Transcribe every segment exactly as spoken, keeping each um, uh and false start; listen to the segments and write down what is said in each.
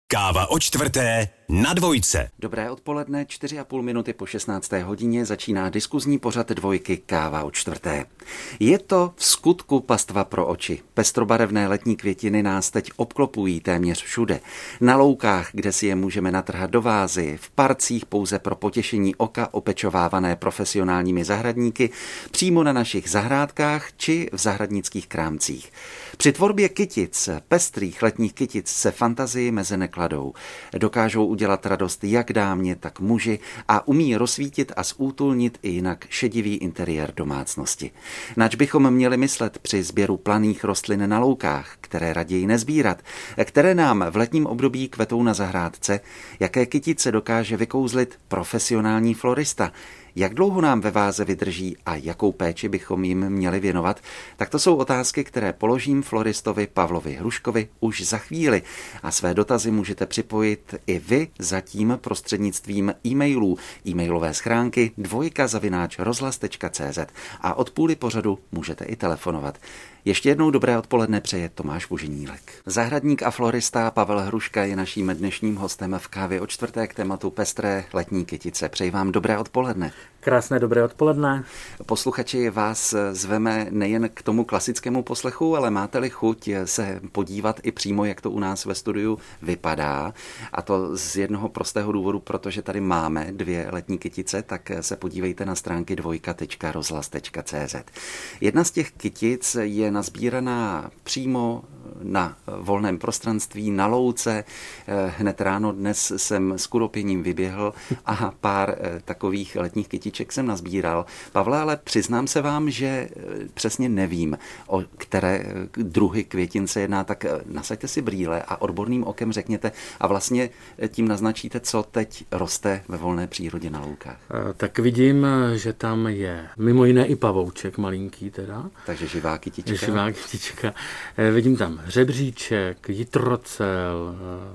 Káva o čtvrté na dvojce. Dobré odpoledne, čtyři a půl minuty po šestnácté hodině začíná diskuzní pořad dvojky Káva o čtvrté. Je to v skutku pastva pro oči. Pestrobarevné letní květiny nás teď obklopují téměř všude. Na loukách, kde si je můžeme natrhat do vázy, v parcích pouze pro potěšení oka opečovávané profesionálními zahradníky, přímo na našich zahrádkách či v zahradnických krámcích. Při tvorbě kytic, pestrých letních kytic se fantazii meze nekladou. Dokážou udělat radost jak dámě, tak muži a umí rozsvítit a zútulnit i jinak šedivý interiér domácnosti. Nač bychom měli myslet při sběru planých rostlin na loukách, které raději nezbírat, které nám v letním období kvetou na zahrádce, jaké kytice dokáže vykouzlit profesionální florista, jak dlouho nám ve váze vydrží a jakou péči bychom jim měli věnovat, tak to jsou otázky, které položím floristovi Pavlovi Hruškovi už za chvíli. A své dotazy můžete připojit i vy zatím prostřednictvím e-mailů, e-mailové schránky dvojka zavináč rozhlas tečka cé zet a od půly pořadu můžete i telefonovat. Ještě jednou dobré odpoledne přeje Tomáš Bužinílek. Zahradník a florista Pavel Hruška je naším dnešním hostem v Kávě o čtvrté k tématu pestré letní kytice. Přeji vám dobré odpoledne. Krásné dobré odpoledne. Posluchači, vás zveme nejen k tomu klasickému poslechu, ale máte-li chuť se podívat i přímo, jak to u nás ve studiu vypadá. A to z jednoho prostého důvodu, protože tady máme dvě letní kytice, tak se podívejte na stránky dvojka tečka rozhlas tečka cé zet. Jedna z těch kytic je nazbíraná přímo na volném prostranství, na louce. Hned ráno dnes jsem s kuropěním vyběhl a pár takových letních kytiček jsem nazbíral. Pavle, ale přiznám se vám, že přesně nevím, o které druhy květin se jedná, tak nasaďte si brýle a odborným okem řekněte a vlastně tím naznačíte, co teď roste ve volné přírodě na loukách. Tak vidím, že tam je mimo jiné i pavouček malinký teda. Takže živá kytička. Živá kytička. Vidím tam hřebříček, jitrocel,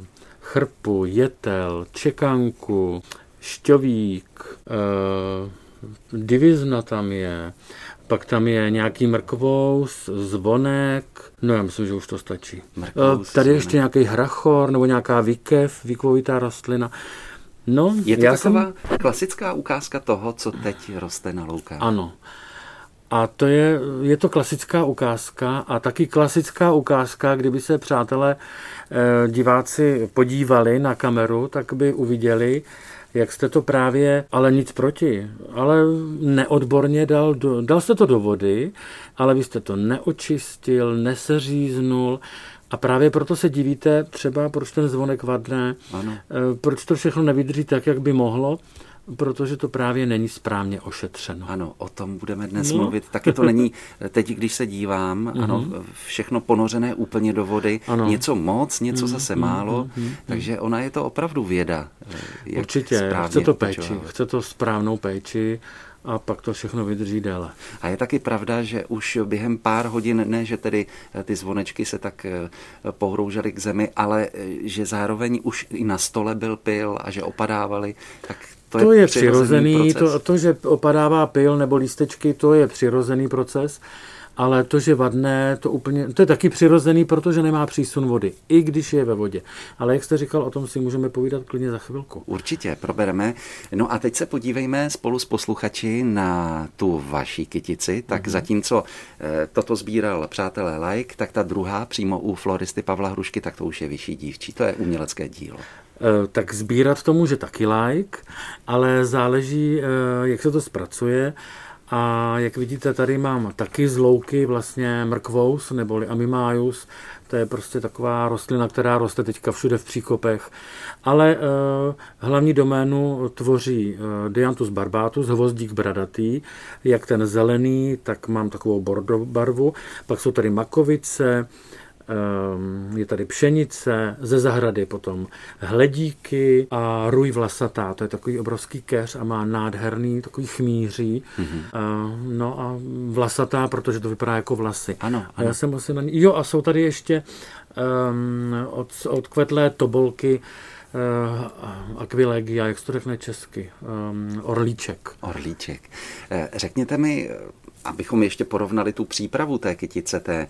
chrpu, jetel, čekanku, šťovík, divizna tam je, pak tam je nějaký mrkvous, zvonek, no já myslím, že už to stačí. Mrkvous, tady ještě nějaký hrachor nebo nějaká výkev, výkovitá rostlina. No, je to já taková jsem... klasická ukázka toho, co teď roste na loukách. Ano. A to je, je to klasická ukázka a taky klasická ukázka, kdyby se přátelé diváci podívali na kameru, tak by uviděli, jak jste to právě, ale nic proti, ale neodborně dal, do, dal jste to do vody, ale vy jste to neočistil, neseříznul a právě proto se divíte třeba, proč ten zvonek vadne, ano. Proč to všechno nevydrží tak, jak by mohlo, protože to právě není správně ošetřeno. Ano, o tom budeme dnes no. mluvit. Taky to není, teď když se dívám, mm-hmm. ano, všechno ponořené úplně do vody, ano. něco moc, něco mm-hmm. zase málo, mm-hmm. takže ona je to opravdu věda. Jak určitě, chce to péči, chce to správnou péči, a pak to všechno vydrží déle. A je taky pravda, že už během pár hodin, ne, že tedy ty zvonečky se tak pohroužely k zemi, ale že zároveň už i na stole byl pyl a že opadávaly, tak to, to je, je přirozený, přirozený to, to, že opadává pyl nebo lístečky, to je přirozený proces, ale to, že vadne, to úplně, to je taky přirozený, protože nemá přísun vody, i když je ve vodě. Ale jak jste říkal, o tom si můžeme povídat klidně za chvilku. Určitě, probereme. No a teď se podívejme spolu s posluchači na tu vaší kytici. Tak mm-hmm. zatímco e, toto sbíral přátelé like, tak ta druhá přímo u floristy Pavla Hrušky, tak to už je vyšší dívčí. To je umělecké dílo. E, tak sbírat to může taky like, ale záleží, e, jak se to zpracuje. A jak vidíte, tady mám taky z louky vlastně mrkvous neboli amimájus. To je prostě taková rostlina, která roste teďka všude v příkopech. Ale eh, hlavní doménu tvoří eh, Dianthus barbatus, hvozdík bradatý, jak ten zelený, tak mám takovou bordo barvu. Pak jsou tady makovice, je tady pšenice, ze zahrady potom hledíky a růj vlasatá, to je takový obrovský keř a má nádherný takový chmíří. Mm-hmm. No a vlasatá, protože to vypadá jako vlasy. Ano, ano. A já jsem asi na ní... Jo, a jsou tady ještě um, od, odkvetlé tobolky uh, Aquilegia, jak se to řekne česky, um, orlíček. Orlíček. Řekněte mi, Abychom ještě porovnali tu přípravu té kytice, té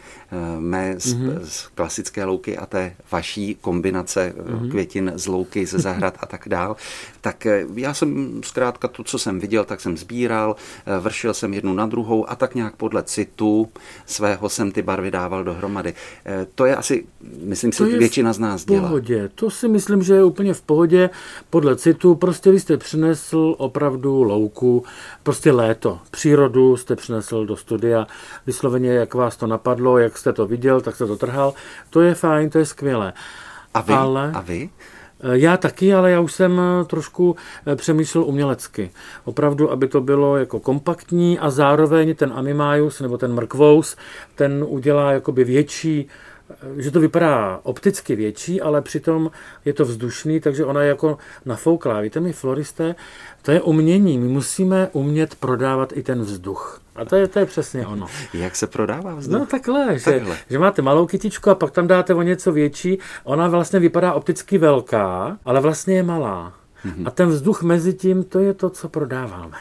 mé z, mm-hmm. z klasické louky a té vaší kombinace mm-hmm. květin z louky, ze zahrad a tak dál, tak já jsem zkrátka to, co jsem viděl, tak jsem sbíral, vršil jsem jednu na druhou a tak nějak podle citu svého jsem ty barvy dával dohromady. To je asi, myslím si, většina z nás dělá. Pohodě. To si myslím, že je úplně v pohodě podle citu. Prostě vy jste přinesl opravdu louku, prostě léto, přírodu jste přinesl do studia, vysloveně, jak vás to napadlo, jak jste to viděl, tak jste to trhal. To je fajn, to je skvělé. A vy? Ale... A vy? Já taky, ale já už jsem trošku přemýšlel umělecky. Opravdu, aby to bylo jako kompaktní a zároveň ten Amimájus nebo ten mrkvous, ten udělá jakoby větší, že to vypadá opticky větší, ale přitom je to vzdušný, takže ona je jako nafouklá. Víte, my floristé, to je umění. My musíme umět prodávat i ten vzduch. A to je, to je přesně ono. Jak se prodává vzduch? No takhle, že, takhle, že máte malou kytičku a pak tam dáte o něco větší. Ona vlastně vypadá opticky velká, ale vlastně je malá. A ten vzduch mezi tím, to je to, co prodáváme.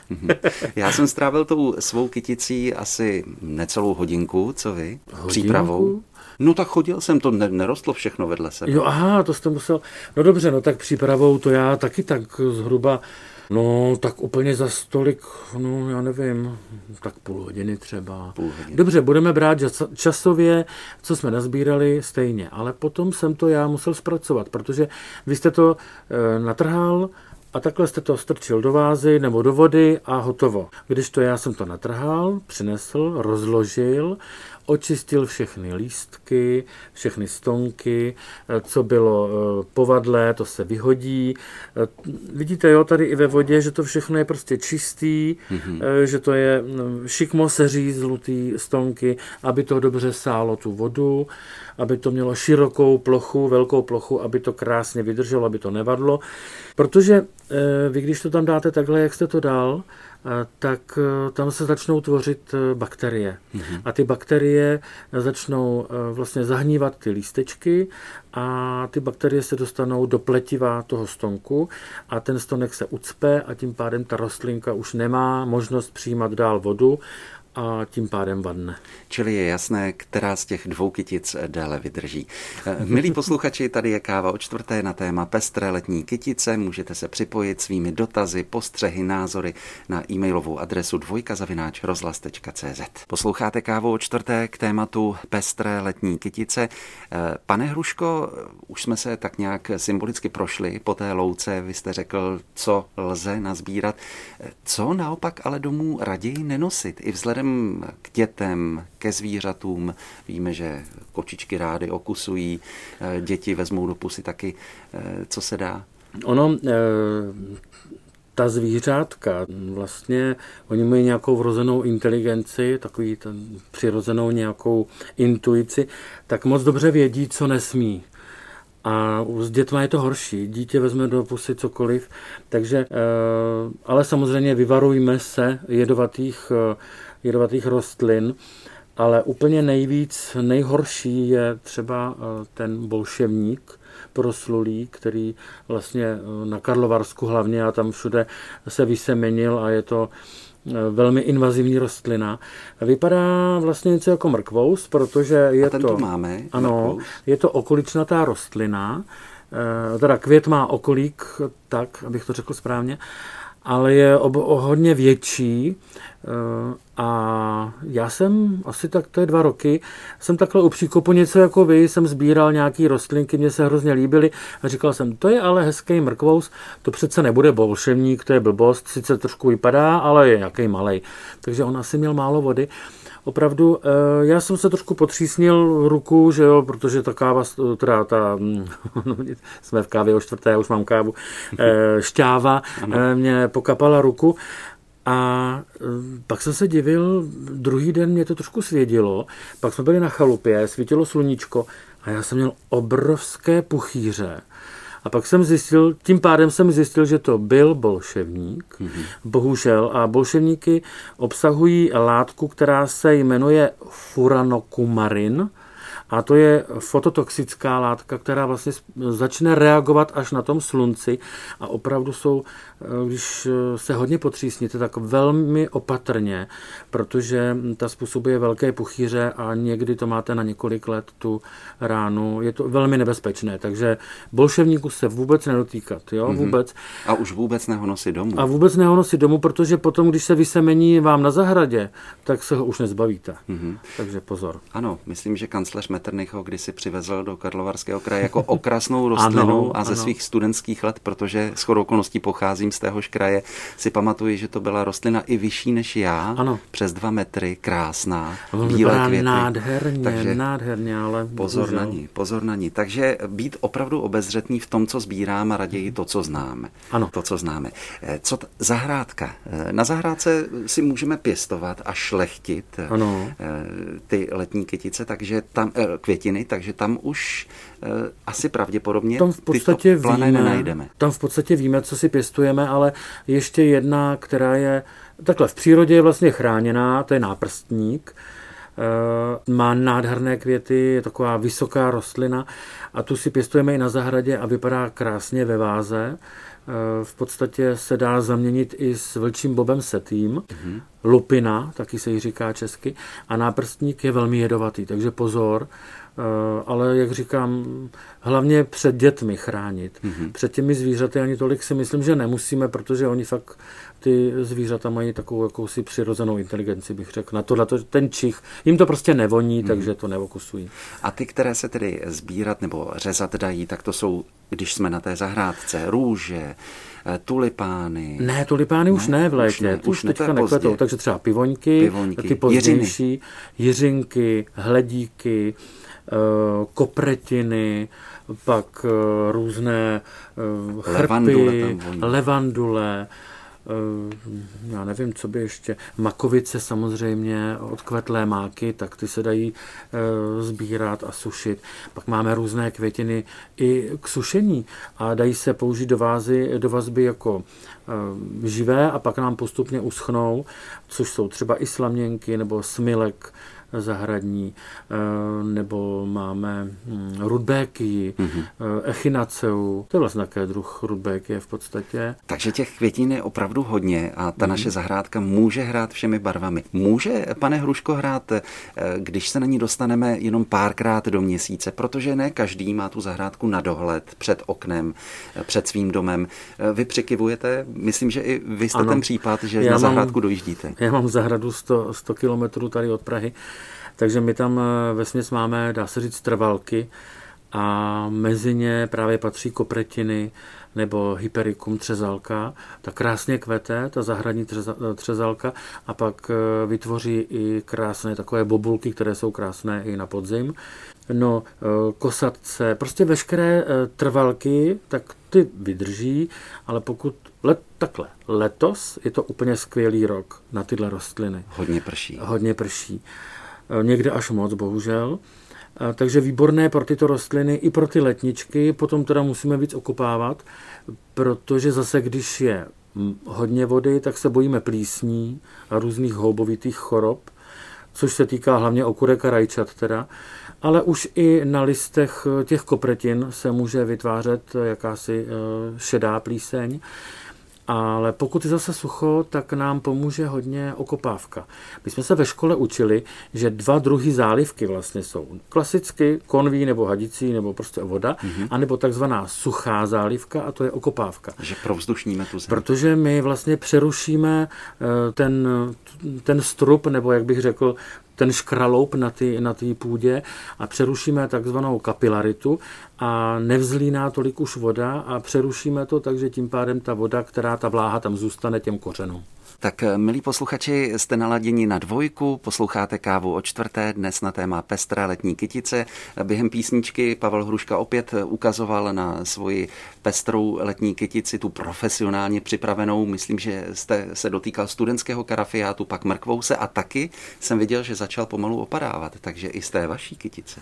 Já jsem strávil tou svou kyticí asi necelou hodinku, co vy? Hodinku? Přípravou. No tak chodil jsem, to nerostlo všechno vedle sebe. Jo, aha, to jste musel. No dobře, no tak přípravou to já taky tak zhruba, no tak úplně za stolik, no já nevím, tak půl hodiny třeba. Půl hodiny. Dobře, budeme brát časově, co jsme nazbírali stejně, ale potom jsem to já musel zpracovat, protože vy jste to e, natrhal, a takhle jste to strčil do vázy nebo do vody a hotovo. Když to já jsem to natrhal, přinesl, rozložil, očistil všechny lístky, všechny stonky, co bylo povadlé, to se vyhodí. Vidíte, jo, tady i ve vodě, že to všechno je prostě čistý, mm-hmm. že to je šikmo seří zlutý stonky, aby to dobře sálo tu vodu, aby to mělo širokou plochu, velkou plochu, aby to krásně vydrželo, aby to nevadlo. Protože vy, když to tam dáte takhle, jak jste to dal, tak tam se začnou tvořit bakterie. Mm-hmm. A ty bakterie začnou vlastně zahnívat ty lístečky a ty bakterie se dostanou do pletiva toho stonku a ten stonek se ucpe a tím pádem ta rostlinka už nemá možnost přijímat dál vodu a tím pádem vadne. Čili je jasné, která z těch dvou kytic déle vydrží. Milí posluchači, tady je káva o čtvrté na téma pestré letní kytice. Můžete se připojit svými dotazy, postřehy, názory na e-mailovou adresu dvojka zavináč rozhlas tečka cé zet. Posloucháte kávu o čtvrté k tématu pestré letní kytice. Pane Hruško, už jsme se tak nějak symbolicky prošli po té louce. Vy jste řekl, co lze nazbírat. Co naopak ale domů raději nenosit? I vzhledem k dětem, ke zvířatům. Víme, že kočičky rády okusují, děti vezmou do pusy taky, co se dá. Ono, ta zvířátka, vlastně oni mají nějakou vrozenou inteligenci, takový ten přirozenou nějakou intuici, tak moc dobře vědí, co nesmí. A s dětma je to horší. Dítě vezme do pusy cokoliv. Takže, ale samozřejmě vyvarujme se jedovatých, jedovatých rostlin, ale úplně nejvíc, nejhorší je třeba ten bolševník proslulý, který vlastně na Karlovarsku hlavně a tam všude se vysemenil a je to velmi invazivní rostlina. Vypadá vlastně něco jako mrkvous, protože je a ten to... to máme, ano, mrkvous. Je to okoličnatá rostlina, teda květ má okolík, tak, abych to řekl správně, ale je ob, o hodně větší a já jsem asi tak, to je dva roky, jsem takhle u příkopu něco jako vy, jsem sbíral nějaký rostlinky, mně se hrozně líbily a říkal jsem, to je ale hezký mrkvous, to přece nebude bolševník, to je blbost, sice trošku vypadá, ale je nějaký malej, takže on asi měl málo vody. Opravdu, já jsem se trošku potřísnil ruku, že jo, protože ta káva, teda ta, jsme v kávě o čtvrté, já už mám kávu, šťáva mě pokapala ruku a pak jsem se divil, druhý den mě to trošku svědilo, pak jsme byli na chalupě, svítilo sluníčko a já jsem měl obrovské puchýře. A pak jsem zjistil, tím pádem jsem zjistil, že to byl bolševník, mm-hmm. bohužel. A bolševníky obsahují látku, která se jmenuje furanokumarin A to je fototoxická látka, která vlastně začne reagovat až na tom slunci a opravdu jsou, když se hodně potřísníte, tak velmi opatrně, protože ta způsobuje velké puchýře a někdy to máte na několik let tu ránu. Je to velmi nebezpečné, takže bolševníků se vůbec nedotýkat, jo, vůbec. A už vůbec neho nosit domů. A vůbec neho nosit domů, protože potom, když se vysemení vám na zahradě, tak se ho už nezbavíte. Mm-hmm. Takže pozor. Ano, myslím, že kancléř Metternich ho kdysi přivezl do Karlovarského kraje jako okrasnou rostlinu ano, a ze ano. svých studentských let, protože shodou okolností pocházím z téhož kraje, si pamatuji, že to byla rostlina i vyšší než já, ano. přes dva metry, krásná, bílé květy. Nádherně, takže nádherně, ale pozor bohužel. na ní, pozor na ní. Takže být opravdu obezřetný v tom, co sbírám a raději to, co známe. Ano. To, co známe. Co t- zahrádka. Na zahrádce si můžeme pěstovat a šlechtit ano. ty letní kytice, takže tam, květiny, takže tam už asi pravděpodobně tam v podstatě tyto plané víme, nenajdeme. Tam v podstatě víme, co si pěstujeme, ale ještě jedna, která je takhle v přírodě je vlastně chráněná, to je náprstník. Má nádherné květy, je taková vysoká rostlina a tu si pěstujeme i na zahradě a vypadá krásně ve váze. V podstatě se dá zaměnit i s vlčím bobem setým. Mm-hmm. Lupina, taky se jí říká česky. A náprstník je velmi jedovatý, takže pozor. Ale jak říkám, hlavně před dětmi chránit. Mm-hmm. Před těmi zvířaty ani tolik si myslím, že nemusíme, protože oni fakt ty zvířata mají takovou jakousi přirozenou inteligenci, bych řekl. Na tohle ten čich, jim to prostě nevoní, mm-hmm. takže to neokusují. A ty, které se tedy sbírat nebo řezat dají, tak to jsou, když jsme na té zahrádce, růže, tulipány. Ne, tulipány už ne v létě, už, ne, už, už teďka nekvetou, takže třeba pivoňky, pivoňky ty pozdější, jiřiny. jiřinky, hledíky, kopretiny, pak různé chrpy, levandule, levandule, já nevím, co by ještě, makovice samozřejmě, odkvetlé máky, tak ty se dají sbírat a sušit. Pak máme různé květiny i k sušení a dají se použít do vázy, do vazby jako živé a pak nám postupně uschnou, což jsou třeba i slaměnky nebo smilek zahradní, nebo máme rudbéky, mm-hmm. echinaceu, to je vlastně také druh rudbéky v podstatě. Takže těch květin je opravdu hodně a ta mm. naše zahrádka může hrát všemi barvami. Může, pane Hruško, hrát, když se na ní dostaneme jenom párkrát do měsíce, protože ne každý má tu zahrádku na dohled před oknem, před svým domem. Vy přikivujete, myslím, že i vy jste ano. ten případ, že já na zahrádku mám, dojíždíte. Já mám zahradu sto, sto kilometrů tady od Prahy, takže my tam vesměs máme, dá se říct, trvalky a mezi ně právě patří kopretiny nebo Hypericum třezalka. Ta krásně kvete, ta zahradní třezalka a pak vytvoří i krásné takové bobulky, které jsou krásné i na podzim. No, kosatce, prostě veškeré trvalky, tak ty vydrží, ale pokud let, takhle, letos je to úplně skvělý rok na tyhle rostliny. Hodně prší. Hodně prší. Někde až moc, bohužel. Takže výborné pro tyto rostliny i pro ty letničky, potom teda musíme víc okopávat, protože zase, když je hodně vody, tak se bojíme plísní a různých houbovitých chorob, což se týká hlavně okurek a rajčat teda, ale už i na listech těch kopretin se může vytvářet jakási šedá plíseň. Ale pokud je zase sucho, tak nám pomůže hodně okopávka. My jsme se ve škole učili, že dva druhy zálivky vlastně jsou. Klasicky konví nebo hadicí nebo prostě voda, mm-hmm. anebo takzvaná suchá zálivka a to je okopávka. Že provzdušníme tu zem. Protože my vlastně přerušíme ten, ten strup, nebo jak bych řekl, ten škraloup na té na té půdě a přerušíme takzvanou kapilaritu a nevzlíná tolik už voda a přerušíme to, takže tím pádem ta voda, která ta vláha tam zůstane těm kořenům. Tak, milí posluchači, jste naladěni na Dvojku, posloucháte Kávu o čtvrté, dnes na téma pestré letní kytice. Během písničky Pavel Hruška opět ukazoval na svoji pestrou letní kytici, tu profesionálně připravenou. Myslím, že jste se dotýkal studentského karafiátu, pak mrkvouse a taky jsem viděl, že začal pomalu opadávat, takže i z té vaší kytice.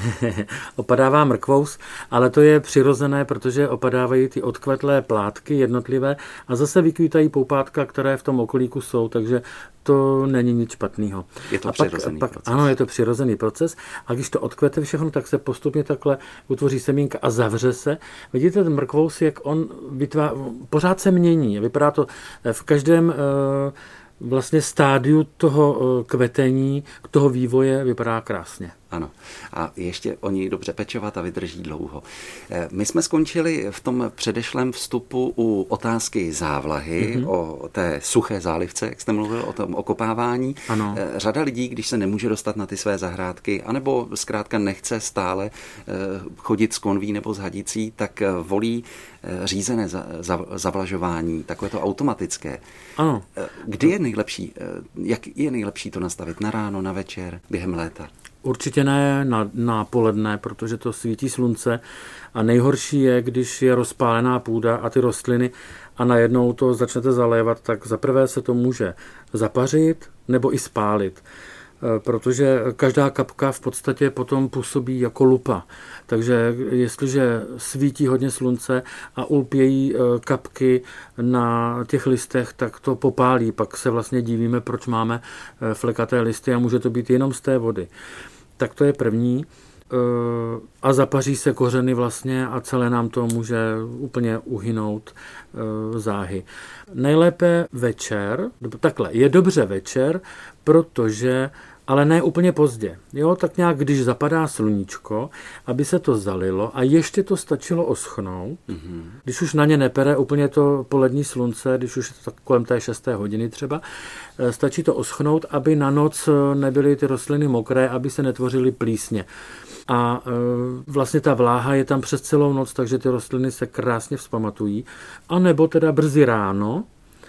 Opadává mrkvous, ale to je přirozené, protože opadávají ty odkvetlé plátky jednotlivé a zase vykvítají poupátka, které v tom okolí vrcholíku jsou, takže to není nic špatného. Je to a přirozený pak, proces. Pak, ano, je to přirozený proces. A když to odkvete všechno, tak se postupně takhle utvoří semínka a zavře se. Vidíte ten mrkvous, jak on vytvá, pořád se mění. Vypadá to v každém vlastně stádiu toho kvetení, toho vývoje vypadá krásně. Ano. A ještě oni dobře pečovat a vydrží dlouho. My jsme skončili v tom předešlém vstupu u otázky závlahy, mm-hmm. o té suché zálivce, jak jste mluvil, o tom okopávání. Ano. Řada lidí, když se nemůže dostat na ty své zahrádky, anebo zkrátka nechce stále chodit s konví nebo s hadicí, tak volí řízené zavlažování, takové to automatické. Ano. Kdy je nejlepší, jak je nejlepší to nastavit? Na ráno, na večer, během léta? Určitě ne na, na poledne, protože to svítí slunce a nejhorší je, když je rozpálená půda a ty rostliny a najednou to začnete zalévat, tak zaprvé se to může zapařit nebo i spálit, protože každá kapka v podstatě potom působí jako lupa. Takže jestliže svítí hodně slunce a ulpějí kapky na těch listech, tak to popálí. Pak se vlastně divíme, proč máme flekaté listy a může to být jenom z té vody. Tak to je první. A zapaří se kořeny vlastně a celé nám to může úplně uhynout záhy. Nejlépe večer, takhle, je dobře večer, protože ale ne úplně pozdě. Jo, tak nějak, když zapadá sluníčko, aby se to zalilo a ještě to stačilo oschnout, mm-hmm. když už na ně nepere úplně to polední slunce, když už je to tak kolem té šesté hodiny třeba, stačí to oschnout, aby na noc nebyly ty rostliny mokré, aby se netvořily plísně. A e, vlastně ta vláha je tam přes celou noc, takže ty rostliny se krásně vzpamatují. A nebo teda brzy ráno,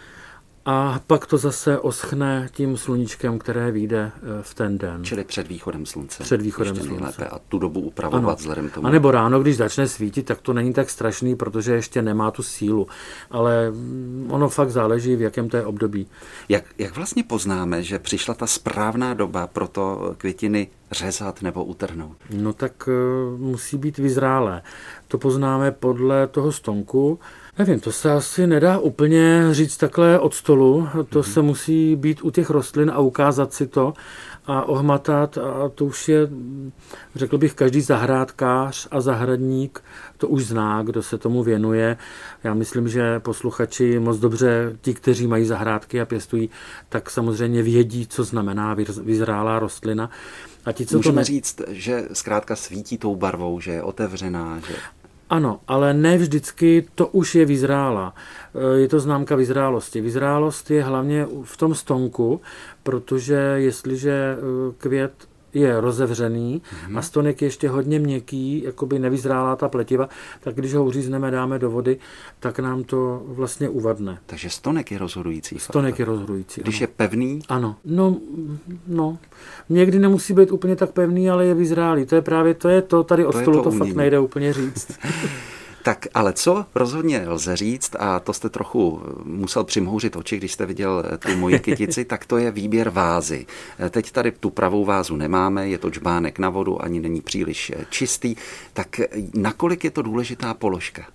a pak to zase oschne tím sluníčkem, které vyjde v ten den. Čili před východem slunce. Před východem ještě slunce. Nejlépe a tu dobu upravovat ano. Vzhledem tomu. A nebo ráno, když začne svítit, tak to není tak strašný, protože ještě nemá tu sílu. Ale ono fakt záleží, v jakém to je období. Jak, jak vlastně poznáme, že přišla ta správná doba pro to květiny řezat nebo utrhnout? No tak uh, musí být vyzrálé. To poznáme podle toho stonku. Nevím, to se asi nedá úplně říct takhle od stolu. To mm-hmm. se musí být u těch rostlin a ukázat si to a ohmatat. A to už je, řekl bych, každý zahrádkář a zahradník to už zná, kdo se tomu věnuje. Já myslím, že posluchači moc dobře, ti, kteří mají zahrádky a pěstují, tak samozřejmě vědí, co znamená vyzrálá rostlina. A ti, co Můžeme to ne... říct, že zkrátka svítí tou barvou, že je otevřená, že... Ano, ale ne vždycky to už je vyzrála. Je to známka vyzrálosti. Vyzrálost je hlavně v tom stonku, protože jestliže květ je rozevřený mm-hmm. a stonek je ještě hodně měkký, jakoby nevyzrálá ta pletiva, tak když ho uřízneme, dáme do vody, tak nám to vlastně uvadne. Takže stonek je rozhodující. Stonek faktor. je rozhodující. Když ano. je pevný? Ano. No, no. Někdy nemusí být úplně tak pevný, ale je vyzrálý. To je právě to, je to tady od to stolu to, to fakt nejde úplně říct. Tak ale co rozhodně lze říct, a to jste trochu musel přimhouřit oči, když jste viděl tu moji kytici, tak to je výběr vázy. Teď tady tu pravou vázu nemáme, je to džbánek na vodu, ani není příliš čistý. Tak nakolik je to důležitá položka?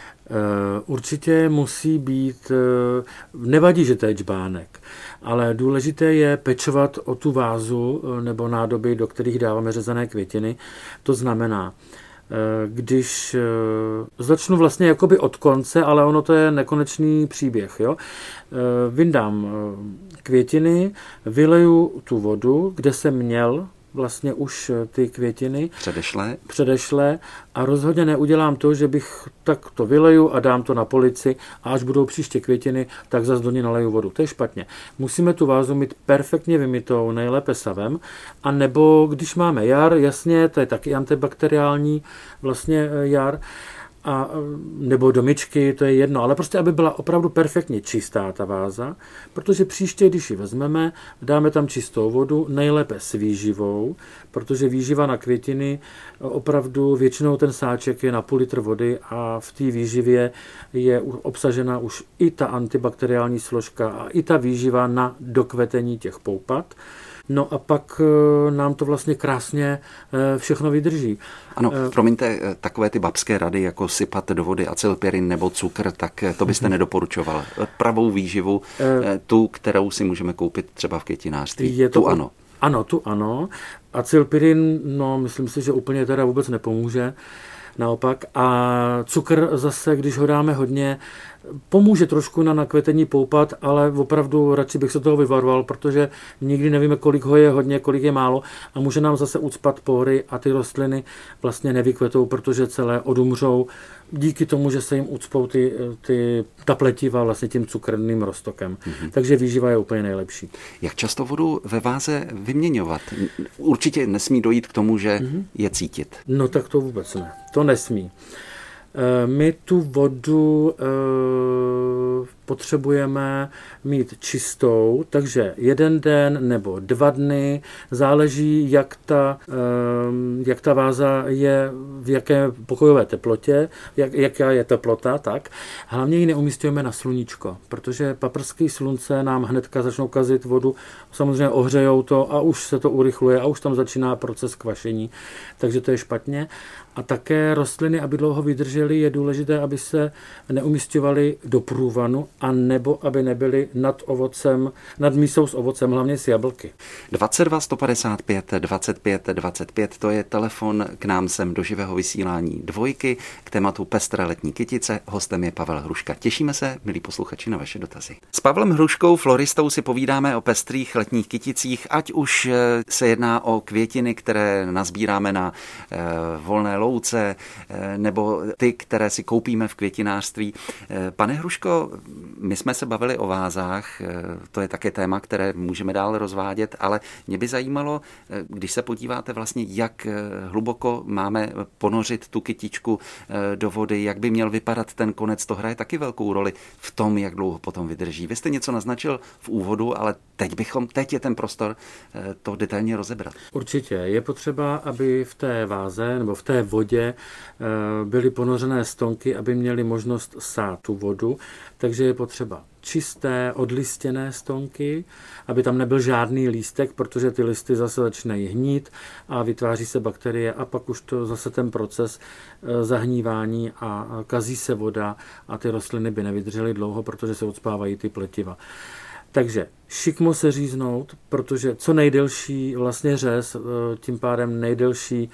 Určitě musí být, nevadí, že to je džbánek, ale důležité je pečovat o tu vázu nebo nádoby, do kterých dáváme řezané květiny. To znamená, když začnu vlastně jakoby od konce, ale ono to je nekonečný příběh. Jo? Vyndám květiny, vyleju tu vodu, kde jsem měl vlastně už ty květiny předešlé. předešlé a rozhodně neudělám to, že bych tak to vyleju a dám to na polici a až budou příště květiny, tak zase do ní naleju vodu. To je špatně. Musíme tu vázu mít perfektně vymytou, nejlépe savem, a nebo když máme jar, jasně, to je taky antibakteriální vlastně jar, a nebo domičky, to je jedno, ale prostě, aby byla opravdu perfektně čistá ta váza, protože příště, když ji vezmeme, dáme tam čistou vodu, nejlépe s výživou, protože výživa na květiny, opravdu většinou ten sáček je na půl litr vody a v té výživě je obsažena už i ta antibakteriální složka a i ta výživa na dokvetení těch poupat. No a pak nám to vlastně krásně všechno vydrží. Ano, promiňte, takové ty babské rady, jako sypat do vody acylpirin nebo cukr, tak to byste nedoporučoval. Pravou výživu, tu, kterou si můžeme koupit třeba v květinářství, je to, tu ano. Ano, tu ano. Acylpirin, no myslím si, že úplně teda vůbec nepomůže. Naopak. A cukr zase, když ho dáme hodně, pomůže trošku na nakvětení poupat, ale opravdu radši bych se toho vyvaroval, protože nikdy nevíme, kolik ho je hodně, kolik je málo a může nám zase ucpat pory a ty rostliny vlastně nevykvetou, protože celé odumřou díky tomu, že se jim ucpou ty, ty, ta pletiva vlastně tím cukrným roztokem. Mm-hmm. Takže výživa je úplně nejlepší. Jak často vodu ve váze vyměňovat? Určitě nesmí dojít k tomu, že mm-hmm. je cítit. No tak to vůbec ne. To nesmí. My tu vodu e, potřebujeme mít čistou, takže jeden den nebo dva dny, záleží, jak ta, e, jak ta váza je, v jaké pokojové teplotě, jak, jaká je teplota, tak. Hlavně ji neumístujeme na sluníčko, protože paprský slunce nám hnedka začnou kazit vodu, samozřejmě ohřejou to a už se to urychluje a už tam začíná proces kvašení, takže to je špatně. A také rostliny, aby dlouho vydržely, je důležité, aby se neumisťovaly do průvanu a nebo aby nebyly nad ovocem, nad mísou s ovocem, hlavně s jablky. dvacet dva sto padesát pět dvacet pět dvacet pět, to je telefon k nám sem do živého vysílání Dvojky k tématu pestré letní kytice. Hostem je Pavel Hruška. Těšíme se, milí posluchači, na vaše dotazy. S Pavlem Hruškou, floristou, si povídáme o pestrých letních kyticích, ať už se jedná o květiny, které nazbíráme na eh, volné louce, eh, nebo ty, které si koupíme v květinářství. Eh, pane Hruško, my jsme se bavili o vázách, eh, to je také téma, které můžeme dál rozvádět, ale mě by zajímalo, eh, když se podíváte vlastně, jak eh, hluboko máme ponořit tu kytičku eh, do vody, jak by měl vypadat ten konec, to hraje taky velkou roli v tom, jak dlouho potom vydrží. Vy jste něco naznačil v úvodu, ale teď bychom, teď je ten prostor eh, to detailně rozebrat. Určitě. Je potřeba, aby v té váze nebo v té vodě byly ponořené stonky, aby měly možnost sát tu vodu, takže je potřeba čisté, odlistěné stonky, aby tam nebyl žádný lístek, protože ty listy zase začínají hnít a vytváří se bakterie a pak už to zase ten proces zahnívání a kazí se voda a ty rostliny by nevydržely dlouho, protože se odspávají ty pletiva. Takže šikmo se říznout, protože co nejdelší vlastně řez, tím pádem nejdelší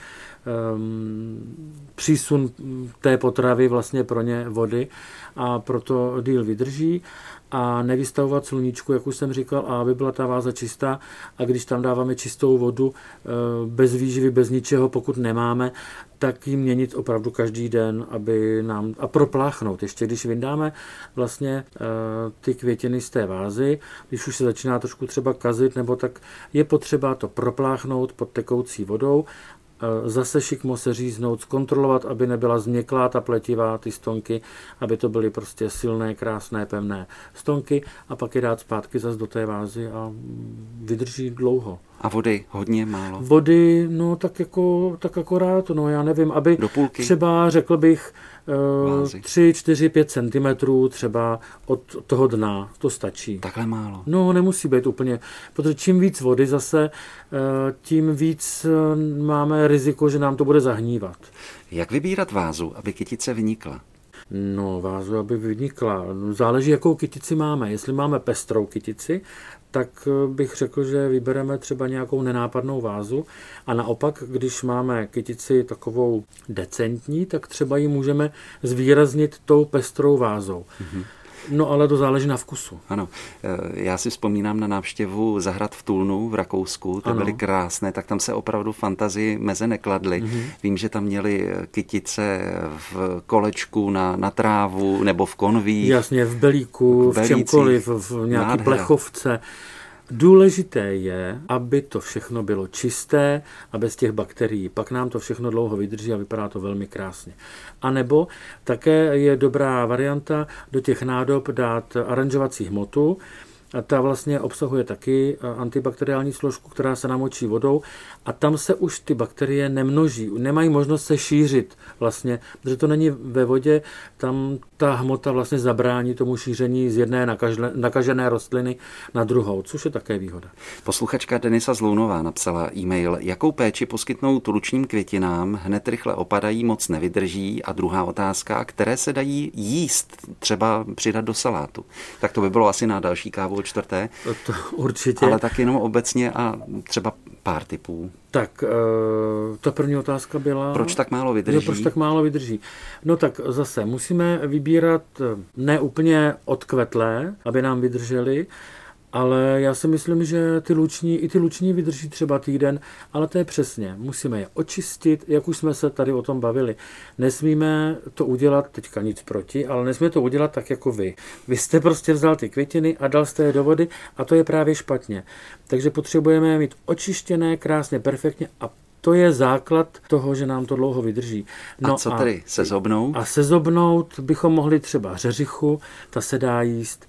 um, přísun té potravy vlastně pro ně vody a proto díl vydrží a nevystavovat sluníčku, jak už jsem říkal, a aby byla ta váza čistá a když tam dáváme čistou vodu bez výživy, bez ničeho, pokud nemáme, tak ji měnit opravdu každý den, aby nám a propláchnout. Ještě když vyndáme vlastně ty květiny z té vázy, když už se začíná trošku třeba kazit, nebo tak je potřeba to propláchnout pod tekoucí vodou, zase šikmo se říznout, zkontrolovat, aby nebyla změklá ta pletiva, ty stonky, aby to byly prostě silné, krásné, pevné stonky a pak je dát zpátky zase do té vázy a vydrží dlouho. A vody hodně, málo? Vody, no tak jako, tak akorát, no já nevím, aby do půlky. Třeba řekl bych uh, tři, čtyři, pět centimetrů třeba od toho dna, to stačí. Takhle málo? No nemusí být úplně, protože čím víc vody zase, uh, tím víc uh, máme riziko, že nám to bude zahnívat. Jak vybírat vázu, aby kytice vynikla? No, vázu, aby vynikla. Záleží, jakou kytici máme. Jestli máme pestrou kytici, tak bych řekl, že vybereme třeba nějakou nenápadnou vázu a naopak, když máme kytici takovou decentní, tak třeba ji můžeme zvýraznit tou pestrou vázou. Mm-hmm. No ale to záleží na vkusu. Ano, já si vzpomínám na návštěvu zahrad v Tulnu v Rakousku, to ano. byly krásné, tak tam se opravdu fantazii meze nekladly. Mm-hmm. Vím, že tam měli kytice v kolečku na, na trávu nebo v konvích. Jasně, v belíku, v, v čemkoliv, v nějaký nádhera. Plechovce. Důležité je, aby to všechno bylo čisté a bez těch bakterií. Pak nám to všechno dlouho vydrží a vypadá to velmi krásně. A nebo také je dobrá varianta do těch nádob dát aranžovací hmotu, Ta vlastně obsahuje taky antibakteriální složku, která se namočí vodou a tam se už ty bakterie nemnoží, nemají možnost se šířit vlastně, protože to není ve vodě, tam ta hmota vlastně zabrání tomu šíření z jedné nakažené rostliny na druhou, což je také výhoda. Posluchačka Denisa Zlounová napsala e-mail, jakou péči poskytnout lučním květinám, hned rychle opadají, moc nevydrží, a druhá otázka, které se dají jíst, třeba přidat do salátu. Tak to by bylo asi na další kávu o čtvrté. To, to určitě. Ale tak jenom obecně a třeba pár typů. Tak, ta první otázka byla... Proč tak málo vydrží? Jo, proč tak málo vydrží? No tak zase musíme vybírat ne úplně odkvetlé, aby nám vydržely, ale já si myslím, že ty luční, i ty luční vydrží třeba týden, ale to je přesně. Musíme je očistit, jak už jsme se tady o tom bavili. Nesmíme to udělat, teďka nic proti, ale nesmíme to udělat tak jako vy. Vy jste prostě vzal ty květiny a dal jste je do vody a to je právě špatně. Takže potřebujeme je mít očištěné, krásně, perfektně a to je základ toho, že nám to dlouho vydrží. No a co a, tedy sezobnout? A sezobnout bychom mohli třeba řeřichu, ta se dá jíst,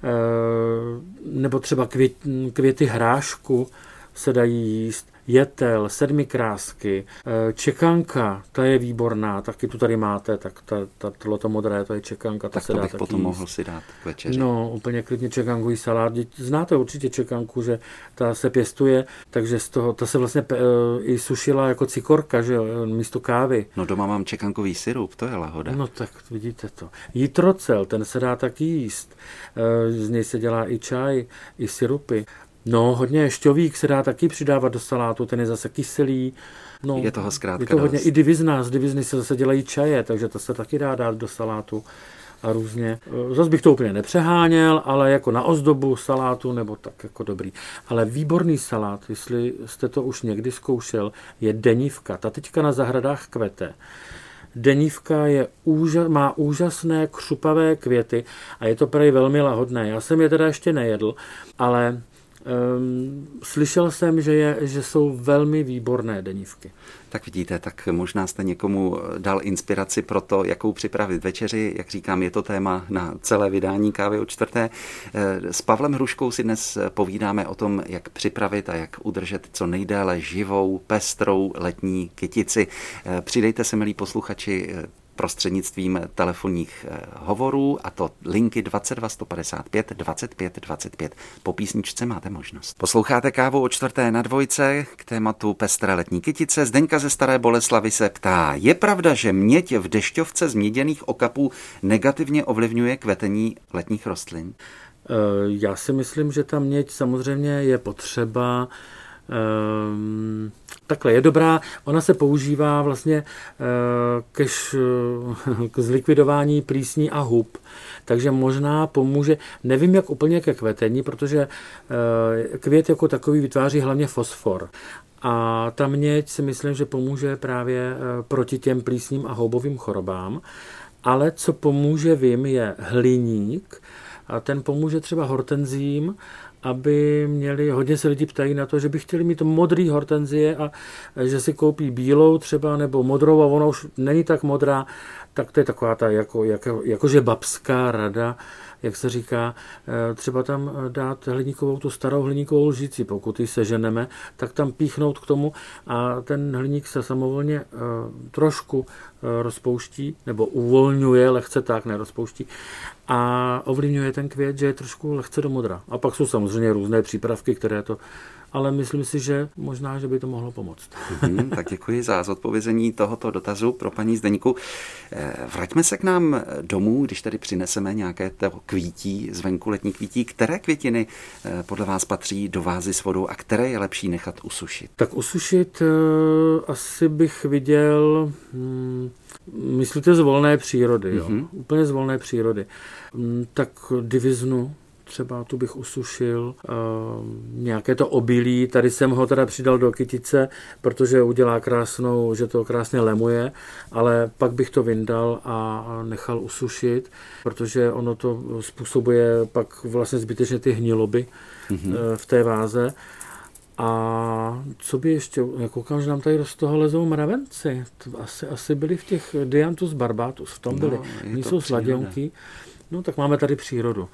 nebo třeba květ, květy hrášku se dají jíst, jetel, sedmikrásky, čekanka, ta je výborná, taky tu tady máte, tak ta, ta, tohleto modré, to je čekanka, ta tak se to dá bych taky potom jíst. Mohl si dát k večeři. No, úplně klidně čekankový salát. Znáte určitě čekanku, že ta se pěstuje, takže z toho, ta se vlastně e, i sušila jako cikorka, že jo, místo kávy. No doma mám čekankový syrup, to je lahoda. No tak vidíte to. Jitrocel, ten se dá taky jíst. E, z něj se dělá i čaj, i syrupy. No, hodně šťovík se dá taky přidávat do salátu, ten je zase kyselý. No, je toho zkrátka je to hodně dost. I divizna, z divizny se zase dělají čaje, takže to se taky dá dát do salátu a různě. Zase bych to úplně nepřeháněl, ale jako na ozdobu salátu nebo tak jako dobrý. Ale výborný salát, jestli jste to už někdy zkoušel, je denívka. Ta teďka na zahradách kvete. Denívka je úža, má úžasné křupavé květy a je to prej velmi lahodné. Já jsem je teda ještě nejedl, ale Um, slyšel jsem, že, je, že jsou velmi výborné denívky. Tak vidíte, tak možná jste někomu dal inspiraci pro to, jakou připravit večeři. Jak říkám, je to téma na celé vydání Kávy o čtvrté. S Pavlem Hruškou si dnes povídáme o tom, jak připravit a jak udržet co nejdéle živou, pestrou letní kytici. Přidejte se, milí posluchači, prostřednictvím telefonních hovorů, a to linky dvacet dva sto padesát pět dvacet pět dvacet pět. Po písničce máte možnost. Posloucháte Kávu o čtvrté na dvojce k tématu pestré letní kytice. Zdeňka ze Staré Boleslavy se ptá, je pravda, že měď v dešťovce z měděných okapů negativně ovlivňuje kvetení letních rostlin? Já si myslím, že ta měď samozřejmě je potřeba. Um, takhle je dobrá, ona se používá vlastně uh, kež, uh, k zlikvidování plísní a hub, takže možná pomůže, nevím jak úplně ke kvetení, protože uh, květ jako takový vytváří hlavně fosfor a ta měď si myslím, že pomůže právě uh, proti těm plísním a houbovým chorobám, ale co pomůže vím je hliník a ten pomůže třeba hortenzím, aby měli, hodně se lidi ptají na to, že by chtěli mít modrý hortenzie a že si koupí bílou třeba nebo modrou a ona už není tak modrá, tak to je taková ta jako, jako, jakože babská rada, jak se říká, třeba tam dát hliníkovou, tu starou hliníkovou lžici, pokud ji seženeme, tak tam píchnout k tomu a ten hliník se samovolně trošku rozpouští, nebo uvolňuje, lehce tak, nerozpouští, a ovlivňuje ten květ, že je trošku lehce do modra. A pak jsou samozřejmě různé přípravky, které to... Ale myslím si, že možná, že by to mohlo pomoct. Hmm, tak děkuji za zodpovězení tohoto dotazu pro paní Zdeňku. Vraťme se k nám domů, když tady přineseme nějaké to kvítí, zvenku letní kvítí. Které květiny podle vás patří do vázy s vodou a které je lepší nechat usušit? Tak usušit asi bych viděl... Hmm, myslíte z volné přírody, jo? Mm-hmm. Úplně z volné přírody. Tak diviznu třeba tu bych usušil, uh, nějaké to obilí, tady jsem ho teda přidal do kytice, protože udělá krásnou, že to krásně lemuje, ale pak bych to vyndal a nechal usušit, protože ono to způsobuje pak vlastně zbytečně ty hniloby mm-hmm. uh, v té váze. A co by ještě, já koukám, že nám tady z toho lezou mravenci, asi, asi byli v těch Dianthus barbatus, v tom byli, no, jsou sladěnky. No tak máme tady přírodu.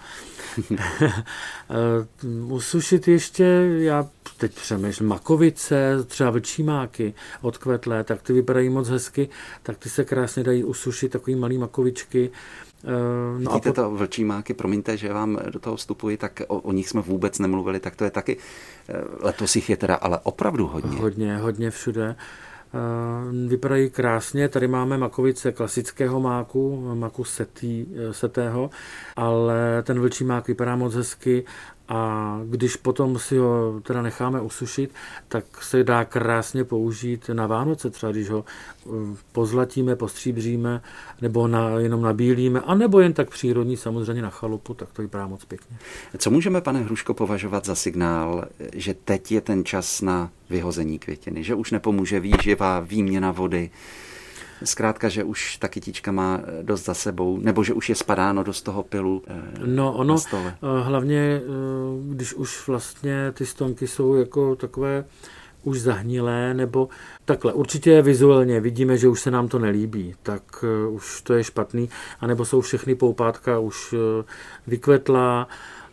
Usušit ještě, já teď přemýšlím, makovice, třeba vlčímáky odkvetlé, tak ty vypadají moc hezky, tak ty se krásně dají usušit, takový malý makovičky. No Vidíte pot... to vlčímáky, promiňte, že vám do toho vstupuji, tak o, o nich jsme vůbec nemluvili, tak to je taky, letos jich je teda ale opravdu hodně. Hodně, hodně všude. Vypadají krásně, tady máme makovice klasického máku, máku setý, setého, ale ten vlčí mák vypadá moc hezky a když potom si ho teda necháme usušit, tak se dá krásně použít na Vánoce, třeba když ho pozlatíme, postříbříme, nebo na, jenom nabílíme, anebo jen tak přírodní, samozřejmě na chalupu, tak to vypadá moc pěkně. Co můžeme, pane Hruško, považovat za signál, že teď je ten čas na vyhození květiny, že už nepomůže výživa, výměna vody, zkrátka, že už ta kytička má dost za sebou, nebo že už je spadáno dost toho pilu no, ono, na stole? Hlavně, když už vlastně ty stonky jsou jako takové už zahnilé, nebo takhle, určitě vizuálně vidíme, že už se nám to nelíbí, tak už to je špatný, anebo jsou všechny poupátka už vykvetlá,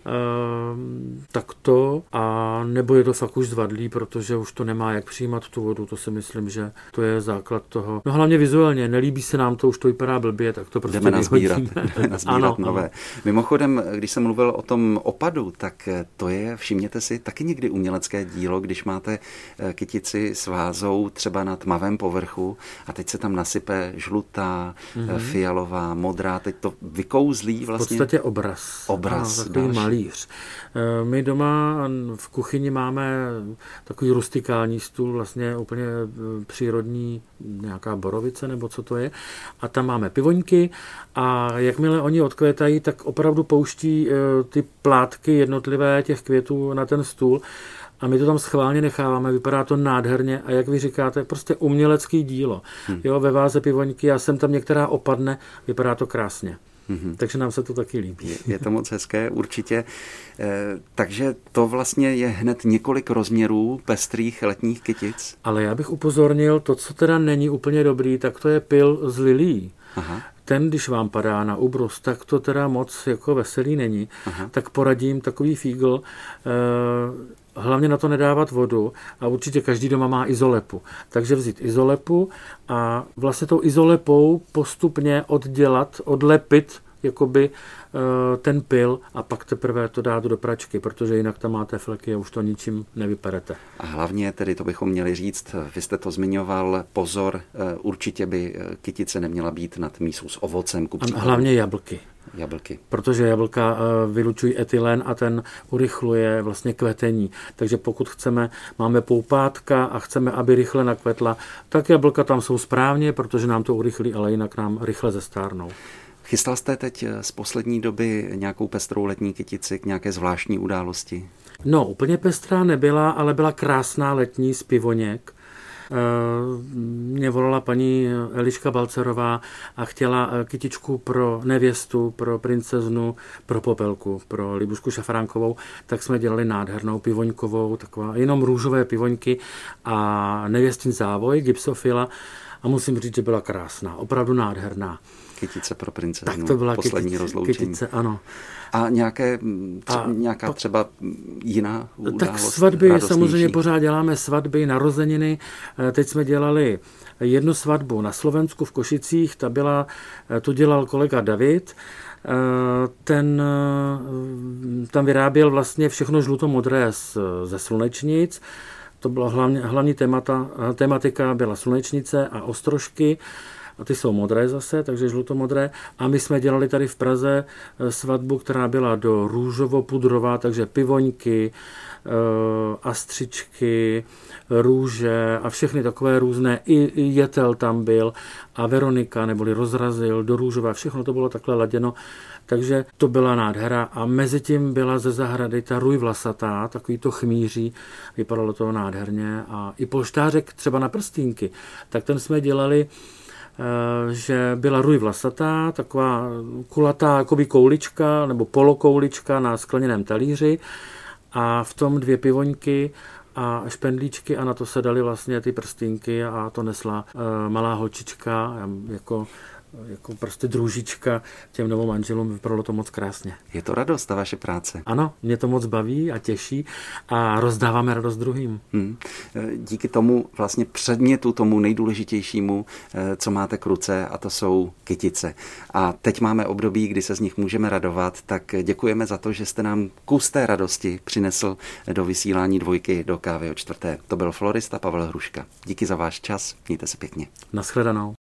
takto, a nebo je to fakt už zvadlý, protože už to nemá jak přijímat tu vodu, to si myslím, že to je základ toho. No hlavně vizuálně, nelíbí se nám to, už to vypadá blbě, tak to prostě jdeme nazbírat, jdeme nazbírat ano, nové. Ano. Mimochodem, když jsem mluvil o tom opadu, tak to je, všimněte si, taky někdy umělecké dílo, když máte kytici s vázou třeba na tmavém povrchu a teď se tam nasype žlutá, mm-hmm. fialová, modrá, teď to vykouzlí vlastně. V podstatě obraz. Obraz, ano, malíř. My doma v kuchyni máme takový rustikální stůl, vlastně úplně přírodní, nějaká borovice nebo co to je, a tam máme pivoňky a jakmile oni odkvétají, tak opravdu pouští ty plátky jednotlivé těch květů na ten stůl a my to tam schválně necháváme, vypadá to nádherně a jak vy říkáte, prostě umělecký dílo. Hmm. Jo, ve váze pivoňky a sem tam některá opadne, vypadá to krásně. Mm-hmm. Takže nám se to taky líbí. Je, je to moc hezké, určitě. E, takže to vlastně je hned několik rozměrů pestrých letních kytic. Ale já bych upozornil, to, co teda není úplně dobrý, tak to je pil z lilí. Aha. Ten, když vám padá na ubrus, tak to teda moc jako veselý není. Aha. Tak poradím takový fígl, e, hlavně na to nedávat vodu a určitě každý doma má izolepu. Takže vzít izolepu a vlastně tou izolepou postupně oddělat, odlepit jakoby ten pil a pak teprve to dát do pračky, protože jinak tam máte fleky a už to ničím nevyperete. A hlavně tedy to bychom měli říct, vy jste to zmiňoval, pozor, určitě by kytice neměla být nad mísou s ovocem. A hlavně jablky. Jablky. Protože jablka vylučují etylen a ten urychluje vlastně kvetení. Takže pokud chceme, máme poupátka a chceme, aby rychle nakvetla, tak jablka tam jsou správně, protože nám to urychlí, ale jinak nám rychle zestárnou. Chystal jste teď z poslední doby nějakou pestrou letní kytici k nějaké zvláštní události? No, úplně pestrá nebyla, ale byla krásná letní z pivoněk. Mě volala paní Eliška Balcerová a chtěla kytičku pro nevěstu, pro princeznu, pro Popelku, pro Libušku Šafránkovou, tak jsme dělali nádhernou pivoňkovou, taková jenom růžové pivoňky a nevěstin závoj, gypsofila, a musím říct, že byla krásná, opravdu nádherná. Kytice pro princeznu, tak to byla poslední kytice, rozloučení. Kytice, ano. A nějaké, třeba, a nějaká to, třeba jiná událost? Tak svatby, radostnější? Samozřejmě pořád děláme svatby, narozeniny. Teď jsme dělali jednu svatbu na Slovensku v Košicích, ta byla, tu dělal kolega David. Ten tam vyráběl vlastně všechno žlutomodré ze slunečnic. To byla hlavně, hlavní témata, tématika byla slunečnice a ostrožky. A ty jsou modré zase, takže žlutomodré. A my jsme dělali tady v Praze svatbu, která byla do růžovo-pudrová, takže pivoňky, astřičky, růže a všechny takové různé. I, i jetel tam byl a Veronika, neboli rozrazil do růžové. Všechno to bylo takhle laděno. Takže to byla nádhera. A mezi tím byla ze zahrady ta růj vlasatá, takový to chmíří. Vypadalo to nádherně. A i polštářek třeba na prstínky. Tak ten jsme dělali, že byla růj vlasatá, taková kulatá jakoby koulička nebo polokoulička na skleněném talíři a v tom dvě pivoňky a špendlíčky a na to se daly vlastně ty prstínky a to nesla malá holčička jako jako prostě družička těm novomanželům, vypadalo to moc krásně. Je to radost, ta vaše práce? Ano, mě to moc baví a těší a rozdáváme radost druhým. Hmm. Díky tomu vlastně předmětu, tomu nejdůležitějšímu, co máte k ruce, a to jsou kytice. A teď máme období, kdy se z nich můžeme radovat, tak děkujeme za to, že jste nám kus té radosti přinesl do vysílání Dvojky do Kávy o čtvrté. To byl florista Pavel Hruška. Díky za váš čas, mějte se pěkně. Naschledanou.